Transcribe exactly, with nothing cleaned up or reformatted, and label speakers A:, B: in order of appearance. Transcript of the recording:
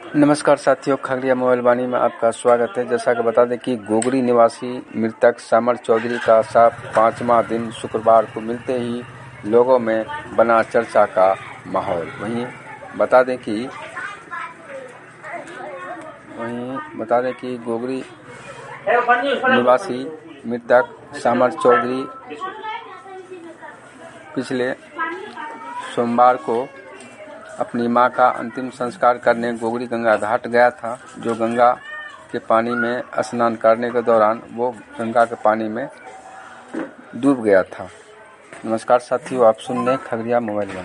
A: नमस्कार साथियों, खगड़िया मोबाइल वाणी में आपका स्वागत है। जैसा कि बता दें कि गोगरी निवासी मृतक समर चौधरी का शव पांचवा दिन शुक्रवार को मिलते ही लोगों में बना चर्चा का माहौल। वहीं बता दें कि वहीं बता दें कि गोगरी निवासी मृतक समर चौधरी पिछले सोमवार को अपनी मां का अंतिम संस्कार करने गोगरी गंगा घाट गया था, जो गंगा के पानी में स्नान करने के दौरान वो गंगा के पानी में डूब गया था। नमस्कार साथियों, आप सुन रहे हैं खगड़िया मोबाइल वाणी।